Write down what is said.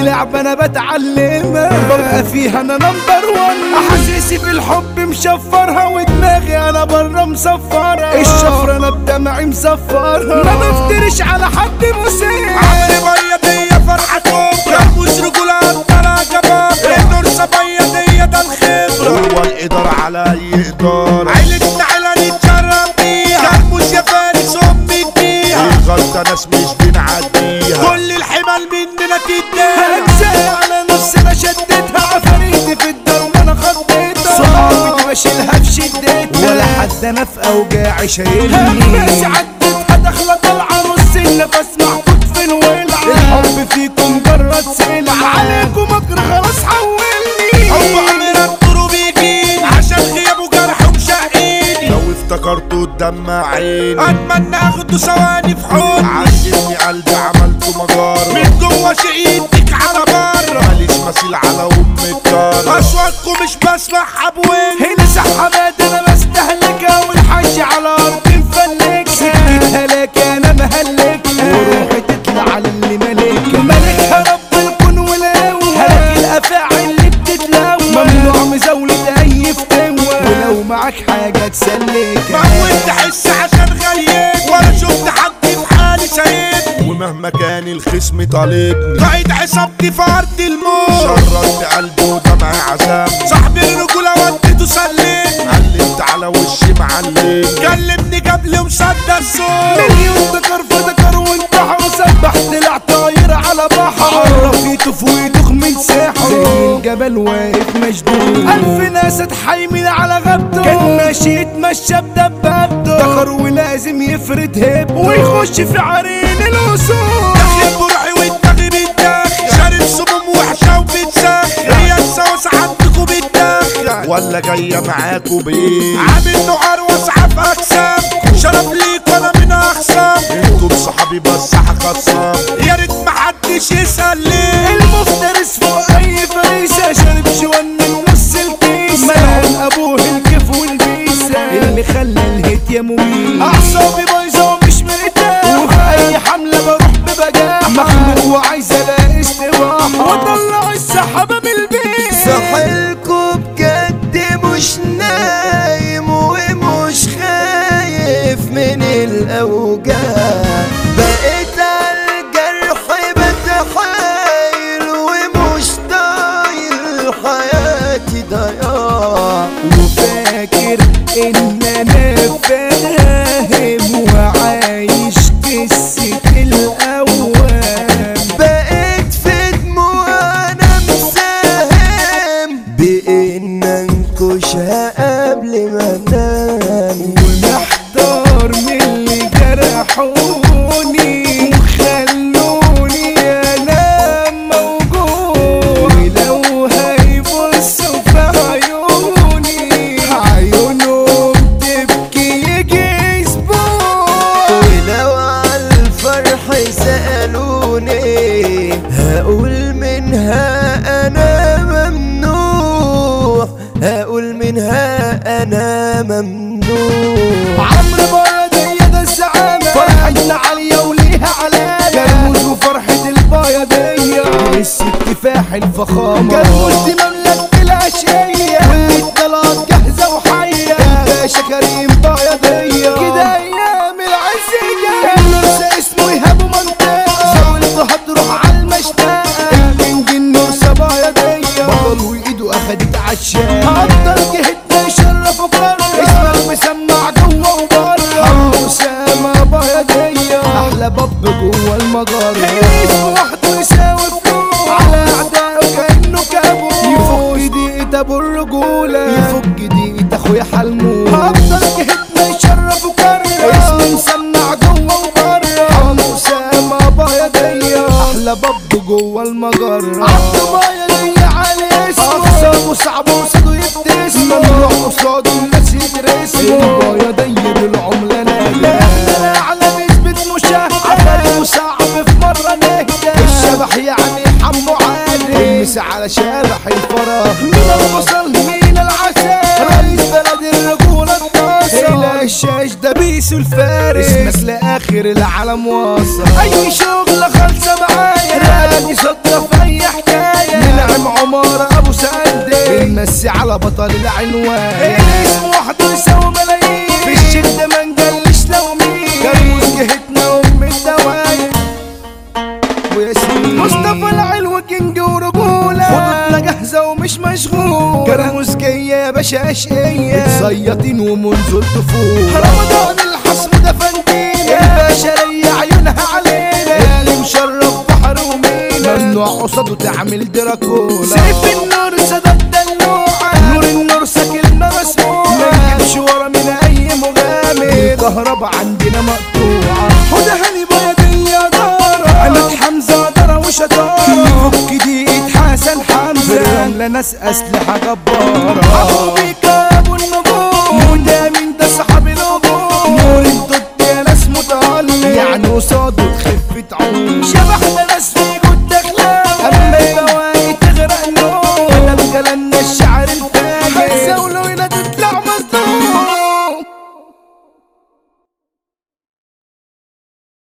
لعبة انا بتعلمها ببقى فيها انا نمبر 1. احاسيسي في الحب مشفرها ودماغي انا بره مصفرها. الشفرة انا بدمعي مصفرها ما بفترش على حد مسيء. عمري بيضية فرحة كبرى مش رجولة أبطالها جبابرة. النور صبية ده الخبرة هو الإدارة على أي إدارة. عيلتنا عيلة نتشرف بيها كرموش يا فارس أمي فيها. غلطة ناس مش بنعديها كل الحمل مننا تديها. هنساها على نصنا شدتها عفاريتي في الدرب انا خضيتها. صحابي بشيلها في شدتها ولا حد انا في اوجاعي شايلني. بس عدتها داخلة طالعة نص النفس محطوط في الولعة. الحب فيكم جرد سلعة عليكم مكر خلاص حولني. هو عمرنا الطرو بيجيني عشان غيابه جرح ومشقيني. لو افتكرته قدام عيني اتمنى اخده ثواني في حضني. عجبني قلبي عملته مجار من جوه شيء يديك على بره. ماليش مثيل على ام الدار اصواتكم مش بسمعها بوين. هنا سحبات انا بستهلكها والحاج على ارض مفلكها. سكتها لك انا مهلكها وروحي تطلع للي ملكها. ملكها رب الكون والهوى هلك الافاعي اللي بتتلوى. ممنوع مزاولة اي فتوى ولو معاك حاجة تسلكها. موت تحس عشان غيرت ولا شفت حد في حالي سايبني. ومهما كان الخصم طالبني قايد عصابتي في ارض الموت. شررت قلبي ودمعي عذاب صاحبي الرجولة وديته سلمني. علمت على وشي معلم كلمني قبل ومصدق الصوت. مليون ذكر فذكر وانتحر وسبح طلع طاير على بحر. عرفيته فويته من ساحر زي الجبل واقف مشدود. الف ناس اتحايمين على غبته كان ماشي يتمشى بدبابته. ذكر ولازم يفرد هيبته ويخش في عرين الاسود. داخل برعي والدغي بالداخل شارب سموم وحشة وبتسخن. هي السوس عندكوا بالداخل ولا جاية معاكوا بايه؟ عامل نوعار واسعة في اجسام شرف ليك وانا من اخصام. انتوا صحابي بس هخصام يا ريت محدش يسأل ليه. المفترس فوق اي فريسة شارب جوان من نص الكيسة. ملعون ابوه الكيف والبيسة اللي خلى الهيت يا مميت. اعصابي بايظة ومش مرتاح وفي اي حملة بروح ببجاح. مخنوق وعايز الاقي استراحة واطلع السحابة من البيت. ساحلكوا بجد مش نايم ومش خايف من الاوجاع. بقيت عالجرح بتحايل ومش طايل حياتي ضياع. وفاكر ان انا فاهم وعايش قصة الاوام. بقيت في دموع انا مساهم بان انكشها قبل ما انام. ومحتار من اللي جرحوني وخلوني انام موجود. ولو هيبصوا في عيوني عيونهم تبكي يجي اسبوع. ولو عالفرح سألوني هقول منها انا ممنوع. هقول منها انا ممنوع. عمرو بياضية ده الزعامة فرحتنا عالية وليها علامة. كرموز وفرحة البياضية الست فاح الفخامة. كرموز دي مملكة العشية والطلعات جاهزة وحية. الباشا كريم بياضية كده ايام العزية. النرسة اسمه يهابوا منطقة زاولته هتروح عالمشتاقة. الكينج النرسة بياضية بطل وايده اخدت عالشام. هفضل جهتنا يشرف وكرم اسمك مسمع جوه وبره. حمو اسامة بياضية احلى باب جوه المجرة. اسمه وحده يساوي فلوس على اعدائه كانه كابوس. يفك دقيقة ابو الرجولة يفك دقيقة اخويا حلمون. هفضل جهتنا يشرف وكرم اسمي مسمع جوه وبره. حمو اسامة بياضية احلى باب جوه المجرة. عبده بياضية على اسمه اخصامه صعب وصاده يبتسم. ممنوع قصاده الناس يدرسوا. بياضية بالعملة ناجية احنا اعلى نسبة مشاهدة. عفاري وصعب في مرة نهدى. الشبح يعني حمو عادي المس على شبح الفراغ. من البصل من العسل رئيس بلد الرجولة الطاسة. الى الشاش ده بيسو الفارس مسلقة الاخر العالم واصل. اي شغل خالصه معايا راني صدفه في اي حكايه. ننعم عمر ابو سندي بنمسي على بطل العنوان. الاسم وحده يساوي ملايين في الشده ما نجلش لو مين. كرموز جهتنا ام الدواير وياسمين مصطفى العلو كينج ورجوله. خطوطنا جاهزه ومش مشغول. كرموز جايه يا باشا اشقيه متزيطين ومنذ الطفوله. رمضان الحصر ده فندينا البشريه عيونها علينا. اللي مشرف بحر ومينا ممنوع قصاده تعمل دراكولا. سيف النور سدد دلوعه نور النور كلمه مسموعه. ما نجيبش ورا من اي مغامر. الكهرباء عندنا مقطوعه. هدى هاني بيضيه داره عماد حمزه داره وشطاره. نفك دقيقه حسن حمزه بالرمله ناس اسلحه جباره.